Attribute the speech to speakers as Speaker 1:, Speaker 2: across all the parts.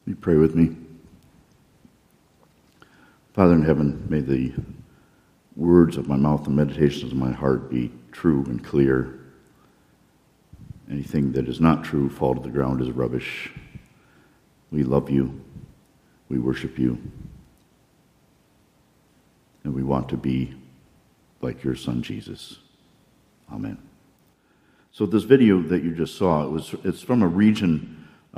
Speaker 1: You pray with me. Father in heaven, may the words of my mouth and meditations of my heart be true and clear. Anything that is not true fall to the ground as rubbish. We love you. We worship you. And we want to be like your son Jesus. Amen. So this video that you just saw, it's from a region,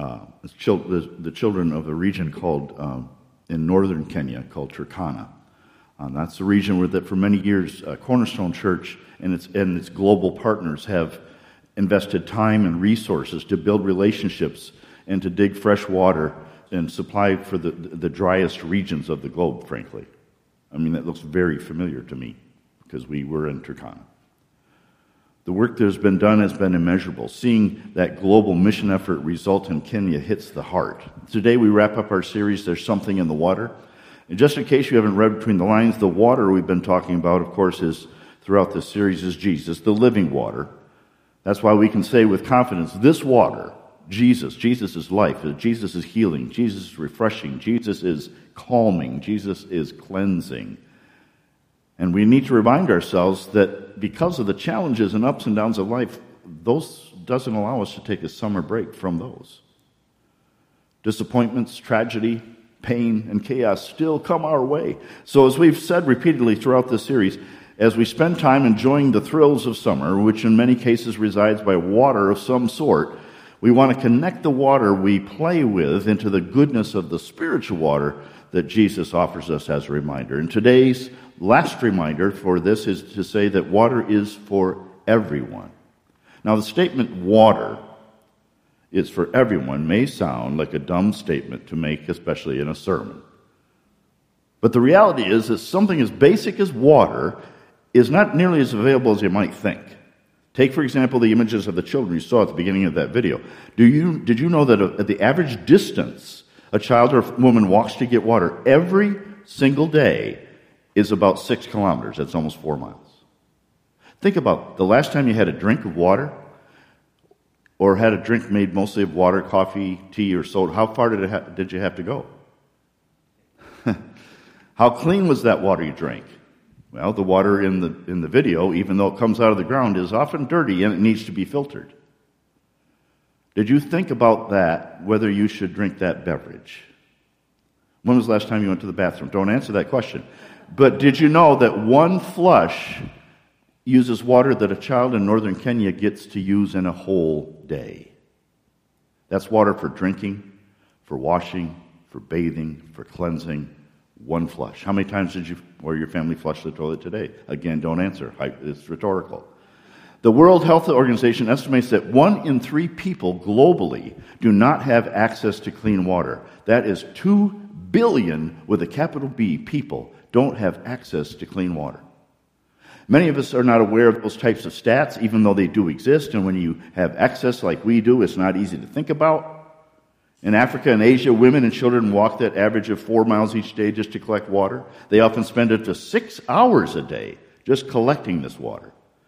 Speaker 1: the children of a region called, in northern Kenya, called Turkana. That's the region where that for many years Cornerstone Church and its global partners have invested time and resources to build relationships and to dig fresh water and supply for the driest regions of the globe, frankly. I mean, that looks very familiar to me because we were in Turkana. The work that has been done has been immeasurable. Seeing that global mission effort result in Kenya hits the heart. Today we wrap up our series, There's Something in the Water. And just in case you haven't read between the lines, the water we've been talking about, of course, is throughout this series is Jesus, the living water. That's why we can say with confidence, this water, Jesus is life, Jesus is healing, Jesus is refreshing, Jesus is calming, Jesus is cleansing. And we need to remind ourselves that because of the challenges and ups and downs of life, those doesn't allow us to take a summer break from those. Disappointments, tragedy, pain, and chaos still come our way. So as we've said repeatedly throughout this series, as we spend time enjoying the thrills of summer, which in many cases resides by water of some sort, we want to connect the water we play with into the goodness of the spiritual water that Jesus offers us as a reminder. And today's last reminder for this is to say that water is for everyone. Now, the statement water is for everyone may sound like a dumb statement to make, especially in a sermon. But the reality is that something as basic as water is not nearly as available as you might think. Take, for example, the images of the children you saw at the beginning of that video. Did you know that at the average distance a child or woman walks to get water every single day is about 6 kilometers? That's almost 4 miles. Think about the last time you had a drink of water or had a drink made mostly of water, coffee, tea, or soda. How far did you have to go? How clean was that water you drank? Well, the water in the video, even though it comes out of the ground, is often dirty and it needs to be filtered. Did you think about that, whether you should drink that beverage? When was the last time you went to the bathroom? Don't answer that question. But did you know that one flush uses water that a child in northern Kenya gets to use in a whole day? That's water for drinking, for washing, for bathing, for cleansing. One flush. How many times did you or your family flush the toilet today? Again, don't answer. It's rhetorical. The World Health Organization estimates that 1 in 3 people globally do not have access to clean water. That is 2 billion, with a capital B, people don't have access to clean water. Many of us are not aware of those types of stats, even though they do exist, and when you have access like we do, it's not easy to think about. In Africa and Asia, women and children walk that average of 4 miles each day just to collect water. They often spend up to 6 hours a day just collecting this water.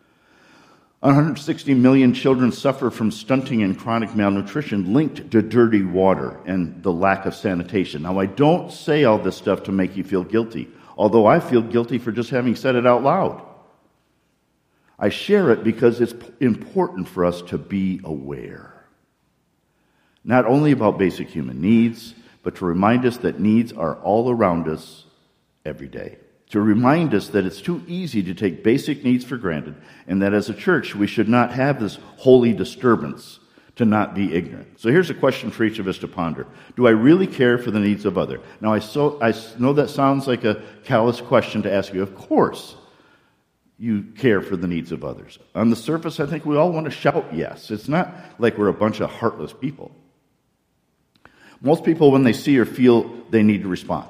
Speaker 1: 160 million children suffer from stunting and chronic malnutrition linked to dirty water and the lack of sanitation. Now, I don't say all this stuff to make you feel guilty, although I feel guilty for just having said it out loud. I share it because it's important for us to be aware. Not only about basic human needs, but to remind us that needs are all around us every day. To remind us that it's too easy to take basic needs for granted, and that as a church we should not have this holy disturbance to not be ignorant. So here's a question for each of us to ponder. Do I really care for the needs of others? Now I know that sounds like a callous question to ask you. Of course you care for the needs of others. On the surface, I think we all want to shout yes. It's not like we're a bunch of heartless people. Most people, when they see or feel, they need to respond.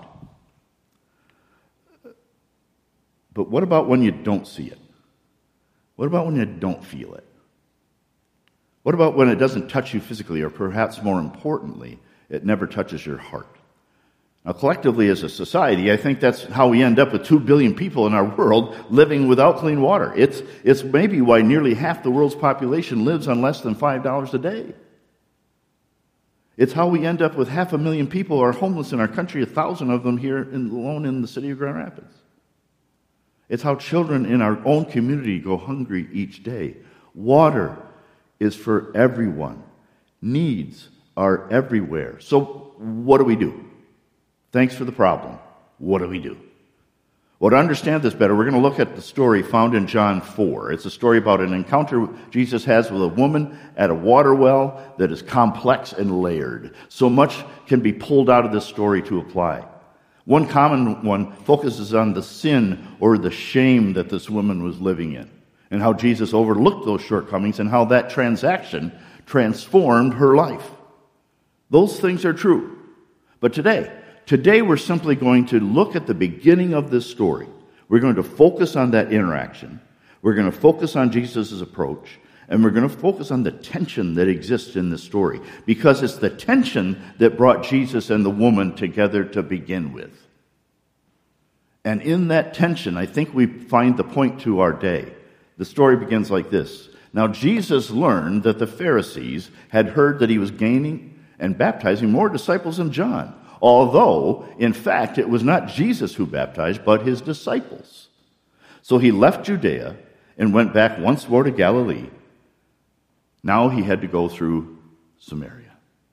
Speaker 1: But what about when you don't see it? What about when you don't feel it? What about when it doesn't touch you physically, or perhaps more importantly, it never touches your heart? Now, collectively as a society, I think that's how we end up with 2 billion people in our world living without clean water. It's maybe why nearly half the world's population lives on less than $5 a day. It's how we end up with 500,000 people who are homeless in our country, 1,000 of them here alone in the city of Grand Rapids. It's how children in our own community go hungry each day. Water is for everyone. Needs are everywhere. So what do? Thanks for the problem. What do we do? Well, to understand this better, we're going to look at the story found in John 4. It's a story about an encounter Jesus has with a woman at a water well that is complex and layered. So much can be pulled out of this story to apply. One common one focuses on the sin or the shame that this woman was living in, and how Jesus overlooked those shortcomings and how that transaction transformed her life. Those things are true. But Today we're simply going to look at the beginning of this story. We're going to focus on that interaction. We're going to focus on Jesus' approach. And we're going to focus on the tension that exists in this story. Because it's the tension that brought Jesus and the woman together to begin with. And in that tension, I think we find the point to our day. The story begins like this. Now Jesus learned that the Pharisees had heard that he was gaining and baptizing more disciples than John. Although, in fact, it was not Jesus who baptized, but his disciples. So he left Judea and went back once more to Galilee. Now he had to go through Samaria.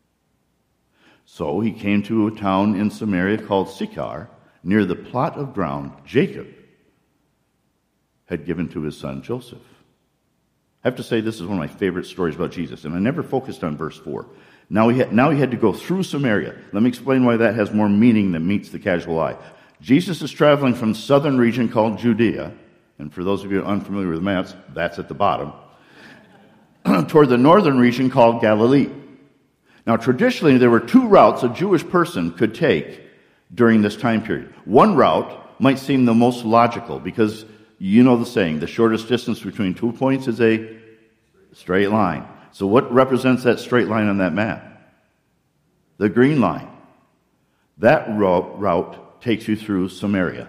Speaker 1: So he came to a town in Samaria called Sychar, near the plot of ground Jacob had given to his son Joseph. I have to say this is one of my favorite stories about Jesus, and I never focused on verse 4. Now he had to go through Samaria. Let me explain why that has more meaning than meets the casual eye. Jesus is traveling from southern region called Judea, and for those of you unfamiliar with maps, that's at the bottom, toward the northern region called Galilee. Now traditionally there were two routes a Jewish person could take during this time period. One route might seem the most logical because you know the saying, the shortest distance between 2 points is a straight line. So what represents that straight line on that map? The green line. That route takes you through Samaria.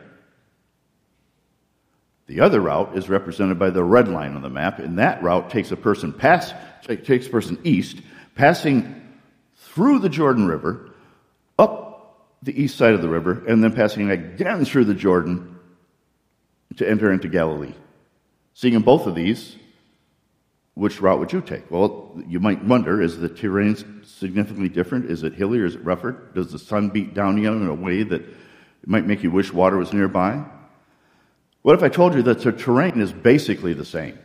Speaker 1: The other route is represented by the red line on the map, and that route takes a person east, passing through the Jordan River, up the east side of the river, and then passing again through the Jordan to enter into Galilee. Seeing in both of these, which route would you take? Well, you might wonder, is the terrain significantly different? Is it hilly or is it rougher? Does the sun beat down you in a way that it might make you wish water was nearby? What if I told you that the terrain is basically the same?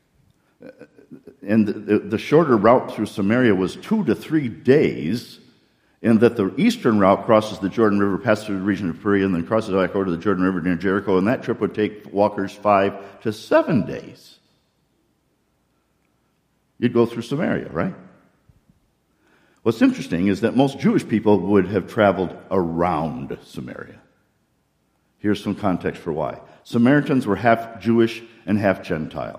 Speaker 1: And the shorter route through Samaria was 2 to 3 days, and that the eastern route crosses the Jordan River, passes through the region of Perea, and then crosses back over to the Jordan River near Jericho, and that trip would take walkers 5 to 7 days. You'd go through Samaria, right? What's interesting is that most Jewish people would have traveled around Samaria. Here's some context for why. Samaritans were half Jewish and half Gentile.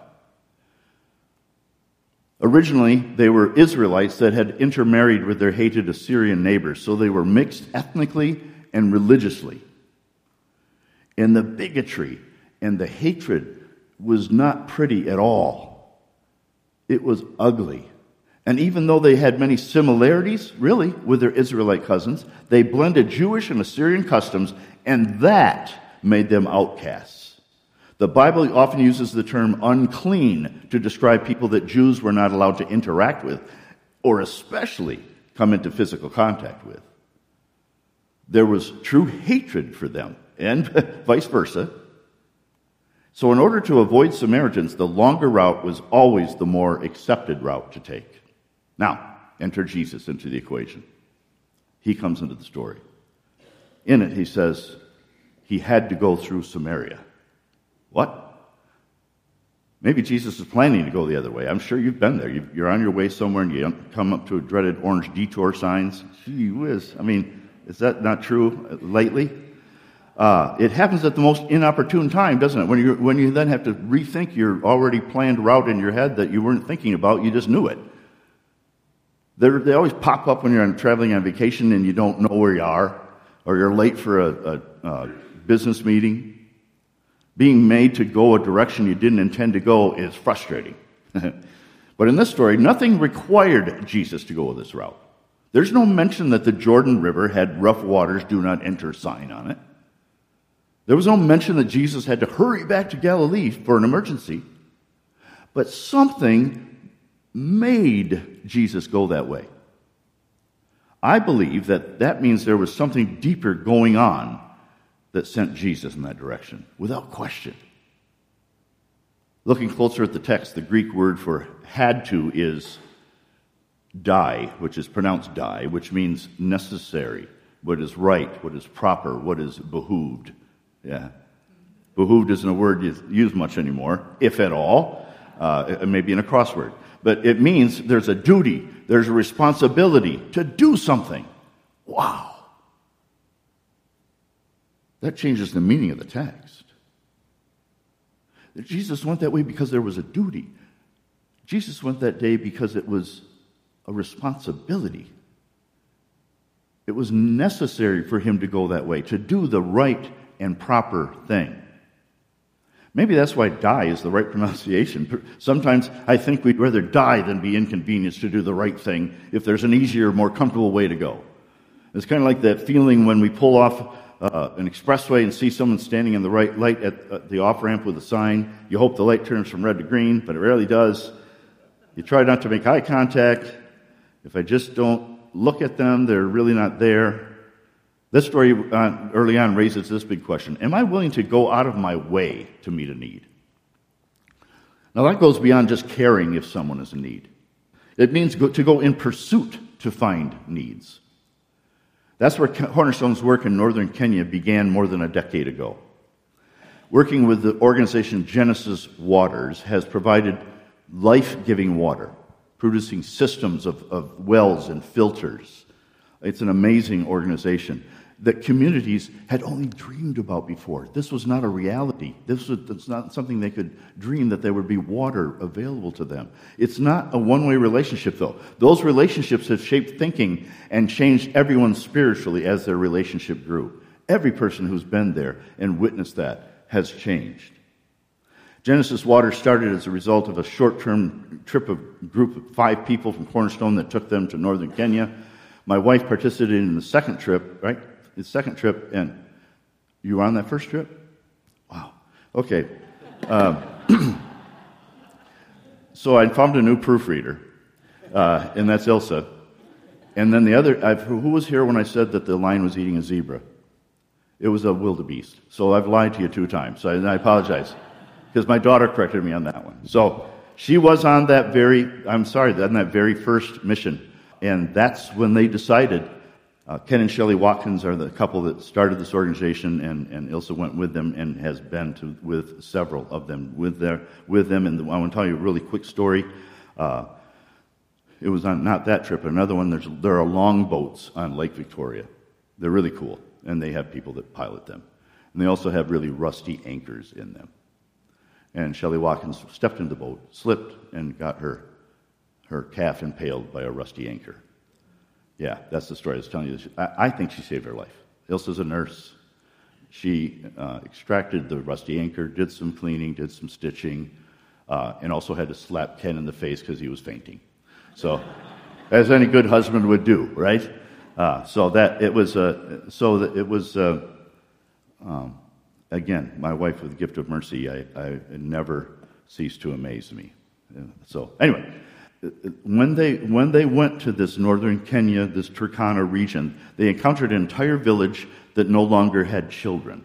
Speaker 1: Originally, they were Israelites that had intermarried with their hated Assyrian neighbors, so they were mixed ethnically and religiously. And the bigotry and the hatred was not pretty at all. It was ugly. And even though they had many similarities, really, with their Israelite cousins, they blended Jewish and Assyrian customs, and that made them outcasts. The Bible often uses the term unclean to describe people that Jews were not allowed to interact with, or especially come into physical contact with. There was true hatred for them, and vice versa. So in order to avoid Samaritans, the longer route was always the more accepted route to take. Now, enter Jesus into the equation. He comes into the story. In it, he says he had to go through Samaria. What? Maybe Jesus is planning to go the other way. I'm sure you've been there. You're on your way somewhere and you come up to a dreaded orange detour signs. Gee whiz. I mean, is that not true lately? It happens at the most inopportune time, doesn't it? When you then have to rethink your already planned route in your head that you weren't thinking about, you just knew it. They always pop up when you're traveling on vacation and you don't know where you are, or you're late for a business meeting. Being made to go a direction you didn't intend to go is frustrating. But in this story, nothing required Jesus to go this route. There's no mention that the Jordan River had rough waters, do not enter sign on it. There was no mention that Jesus had to hurry back to Galilee for an emergency. But something made Jesus go that way. I believe that means there was something deeper going on that sent Jesus in that direction, without question. Looking closer at the text, the Greek word for had to is dai, which is pronounced die, which means necessary, what is right, what is proper, what is behooved. Yeah. Behooved isn't a word used much anymore, if at all. It may be in a crossword. But it means there's a duty, there's a responsibility to do something. Wow. That changes the meaning of the text. Jesus went that way because there was a duty. Jesus went that day because it was a responsibility. It was necessary for him to go that way, to do the right and proper thing. Maybe that's why die is the right pronunciation. Sometimes I think we'd rather die than be inconvenienced to do the right thing if there's an easier, more comfortable way to go. It's kind of like that feeling when we pull off an expressway and see someone standing in the right light at the off-ramp with a sign. You hope the light turns from red to green, but it rarely does. You try not to make eye contact. If I just don't look at them, they're really not there. This story early on raises this big question. Am I willing to go out of my way to meet a need? Now that goes beyond just caring if someone is in need. It means to go in pursuit to find needs. That's where Cornerstone's work in northern Kenya began more than a decade ago. Working with the organization Genesis Waters has provided life-giving water, producing systems of wells and filters. It's an amazing organization that communities had only dreamed about before. This was not a reality. It's not something they could dream, that there would be water available to them. It's not a one-way relationship, though. Those relationships have shaped thinking and changed everyone spiritually as their relationship grew. Every person who's been there and witnessed that has changed. Genesis Water started as a result of a short-term trip of group of 5 people from Cornerstone that took them to northern Kenya. My wife participated in the second trip, right? The second trip, and you were on that first trip? Wow. Okay. So I found a new proofreader, and that's Ilsa. And then the other, who was here when I said that the lion was eating a zebra? It was a wildebeest. So I've lied to you 2 times, so I apologize. Because my daughter corrected me on that one. So she was on that very first mission. And that's when they decided, Ken and Shelley Watkins are the couple that started this organization, and Ilsa went with them and has been with several of them with them. And I want to tell you a really quick story. It was on not that trip, but another one. There are longboats on Lake Victoria. They're really cool, and they have people that pilot them. And they also have really rusty anchors in them. And Shelley Watkins stepped into the boat, slipped, and got her calf impaled by a rusty anchor. Yeah, that's the story I was telling you. I think she saved her life. Ilsa's a nurse. She extracted the rusty anchor, did some cleaning, did some stitching, and also had to slap Ken in the face because he was fainting. So, as any good husband would do, right? Again, my wife with the gift of mercy, I never ceased to amaze me. So anyway, when they went to this northern Kenya, this Turkana region, they encountered an entire village that no longer had children.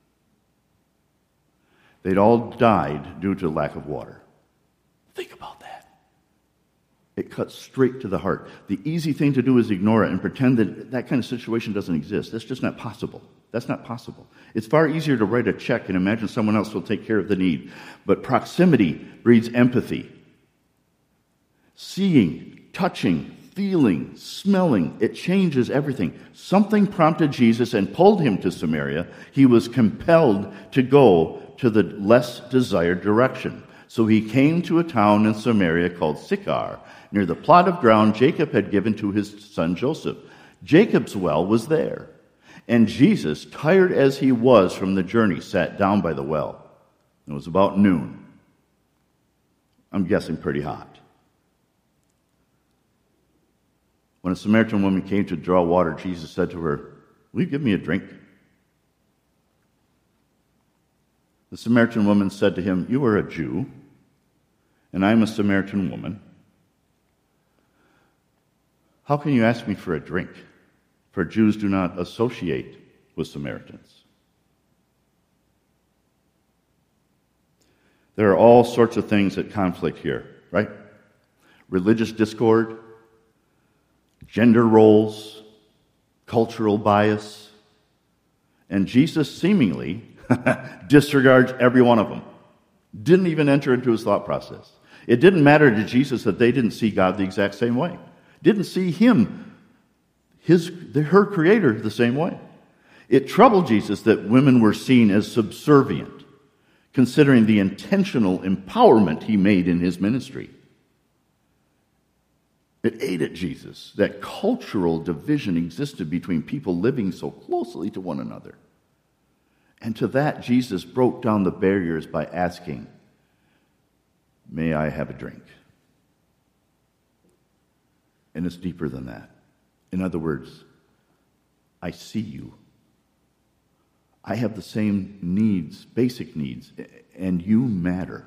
Speaker 1: They'd all died due to lack of water. Think about that. It cuts straight to the heart. The easy thing to do is ignore it and pretend that kind of situation doesn't exist. That's just not possible. That's not possible. It's far easier to write a check and imagine someone else will take care of the need. But proximity breeds empathy. Seeing, touching, feeling, smelling, it changes everything. Something prompted Jesus and pulled him to Samaria. He was compelled to go to the less desired direction. So he came to a town in Samaria called Sychar, near the plot of ground Jacob had given to his son Joseph. Jacob's well was there. And Jesus, tired as he was from the journey, sat down by the well. It was about noon. I'm guessing pretty hot. When a Samaritan woman came to draw water, Jesus said to her, "Will you give me a drink?" The Samaritan woman said to him, "You are a Jew, and I am a Samaritan woman. How can you ask me for a drink? For Jews do not associate with Samaritans." There are all sorts of things at conflict here, right? Religious discord, gender roles, cultural bias, and Jesus seemingly disregards every one of them. Didn't even enter into his thought process. It didn't matter to Jesus that they didn't see God the exact same way. Didn't see him, her creator, the same way. It troubled Jesus that women were seen as subservient, considering the intentional empowerment he made in his ministry. It ate at Jesus that cultural division existed between people living so closely to one another. And to that, Jesus broke down the barriers by asking, "May I have a drink?" And it's deeper than that. In other words, I see you. I have the same needs, basic needs, and you matter.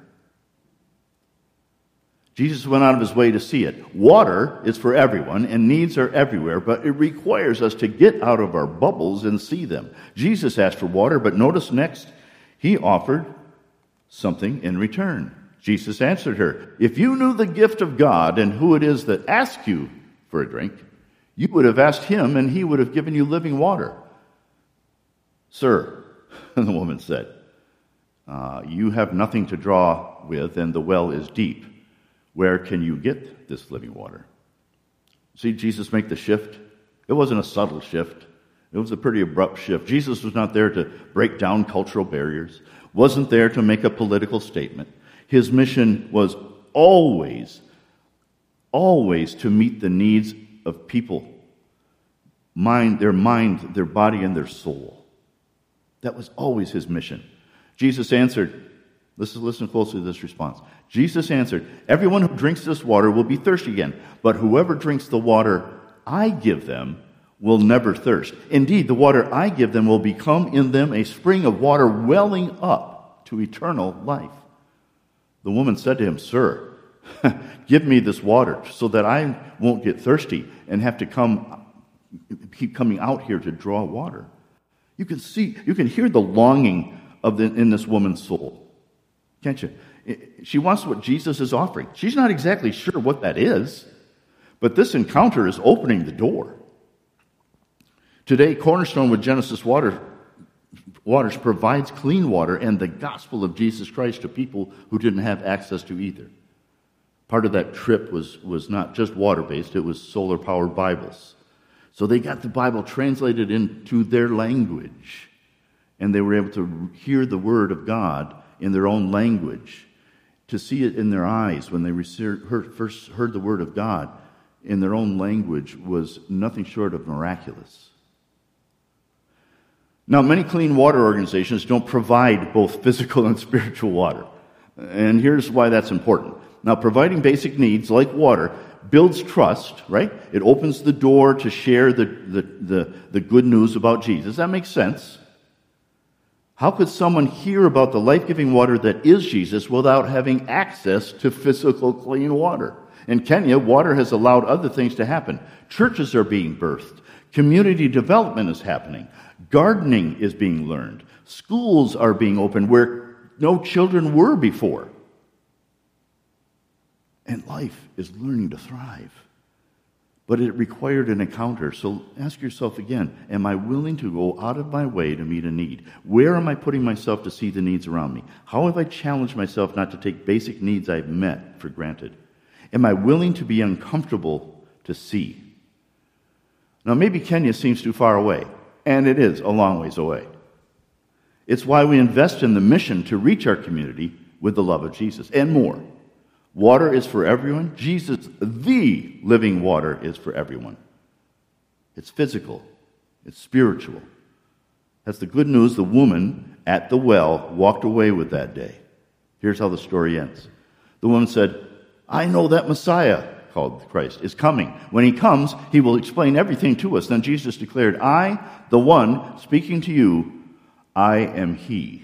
Speaker 1: Jesus went out of his way to see it. Water is for everyone, and needs are everywhere, but it requires us to get out of our bubbles and see them. Jesus asked for water, but notice next, he offered something in return. Jesus answered her, "If you knew the gift of God and who it is that asks you for a drink, you would have asked him, and he would have given you living water." "Sir," the woman said, "you have nothing to draw with, and the well is deep. Where can you get this living water?" See Jesus make the shift? It wasn't a subtle shift. It was a pretty abrupt shift. Jesus was not there to break down cultural barriers, wasn't there to make a political statement. His mission was always to meet the needs of people, mind, their body, and their soul. That was always his mission. Jesus answered, listen closely to this response. Jesus answered, "Everyone who drinks this water will be thirsty again, but whoever drinks the water I give them will never thirst. Indeed, the water I give them will become in them a spring of water welling up to eternal life." The woman said to him, "Sir, give me this water so that I won't get thirsty and have to keep coming out here to draw water." You can hear the longing in this woman's soul, can't you? She wants what Jesus is offering. She's not exactly sure what that is, but this encounter is opening the door. Today, Cornerstone with Genesis Waters provides clean water and the gospel of Jesus Christ to people who didn't have access to either. Part of that trip was not just water-based, it was solar-powered Bibles. So they got the Bible translated into their language, and they were able to hear the Word of God in their own language, to see it in their eyes when they first heard the Word of God in their own language was nothing short of miraculous. Now, many clean water organizations don't provide both physical and spiritual water. And here's why that's important. Now, providing basic needs like water builds trust, right? It opens the door to share the good news about Jesus. That makes sense. How could someone hear about the life-giving water that is Jesus without having access to physical clean water? In Kenya, water has allowed other things to happen. Churches are being birthed. Community development is happening. Gardening is being learned. Schools are being opened where no children were before. And life is learning to thrive. But it required an encounter. So ask yourself again, am I willing to go out of my way to meet a need? Where am I putting myself to see the needs around me? How have I challenged myself not to take basic needs I've met for granted? Am I willing to be uncomfortable to see? Now, maybe Kenya seems too far away, and it is a long ways away. It's why we invest in the mission to reach our community with the love of Jesus and more. Water is for everyone. Jesus, the living water, is for everyone. It's physical. It's spiritual. That's the good news the woman at the well walked away with that day. Here's how the story ends. The woman said, "I know that Messiah," called Christ, is coming. When he comes, he will explain everything to us. Then Jesus declared, I, the one speaking to you, I am he.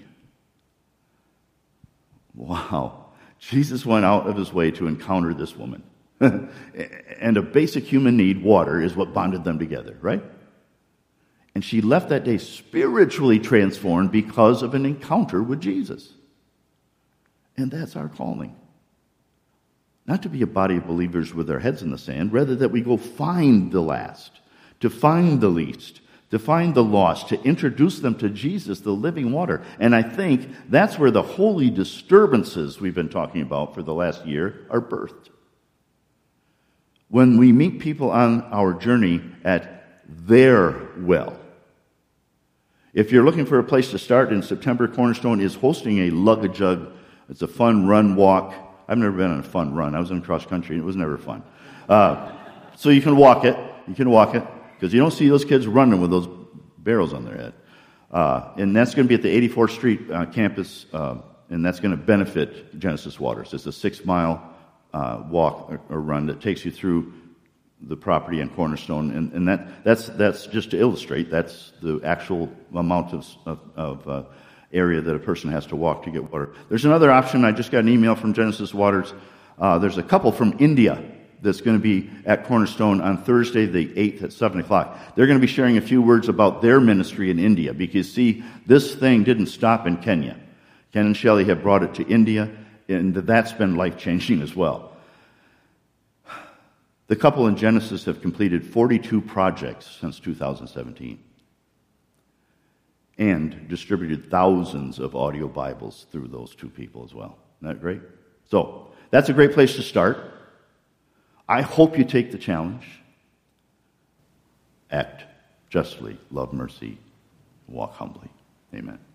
Speaker 1: Wow. Jesus went out of his way to encounter this woman. And a basic human need, water, is what bonded them together, right? And she left that day spiritually transformed because of an encounter with Jesus. And that's our calling. Not to be a body of believers with our heads in the sand, rather that we go find the last, to find the least, to find the lost, to introduce them to Jesus, the living water. And I think that's where the holy disturbances we've been talking about for the last year are birthed. When we meet people on our journey at their well. If you're looking for a place to start in September, Cornerstone is hosting a Lug a Jug. It's a fun run walk. I've never been on a fun run. I was in cross country, and it was never fun. So you can walk it. You can walk it, because you don't see those kids running with those barrels on their head. And that's going to be at the 84th Street campus, and that's going to benefit Genesis Waters. It's a 6-mile walk or run that takes you through the property on Cornerstone, and that's just to illustrate. That's the actual amount of area that a person has to walk to get water. There's another option. I just got an email from Genesis Waters. There's a couple from India that's going to be at Cornerstone on Thursday the 8th at 7 o'clock. They're going to be sharing a few words about their ministry in India, because, see, this thing didn't stop in Kenya. Ken and Shelley have brought it to India, and that's been life-changing as well. The couple in Genesis have completed 42 projects since 2017 and distributed thousands of audio Bibles through those two people as well. Isn't that great? So, that's a great place to start. I hope you take the challenge. Act justly, love mercy, walk humbly. Amen.